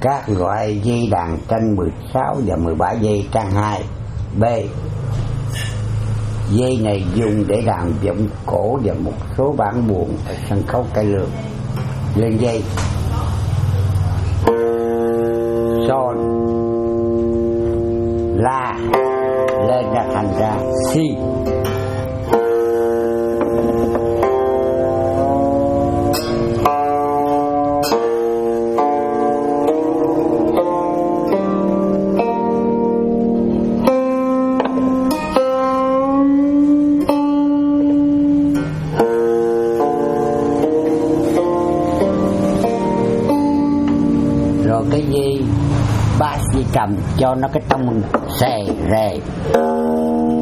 Các loại dây đàn tranh 16 và 17 giây trang 2. B. Dây này dùng để đàn giọng cổ và một số bản buồn ở sân khấu cải lương. Lên dây Sol, La, lên ra thành ra Si. Cái dây bass dây trầm cho nó cái tông xè rề.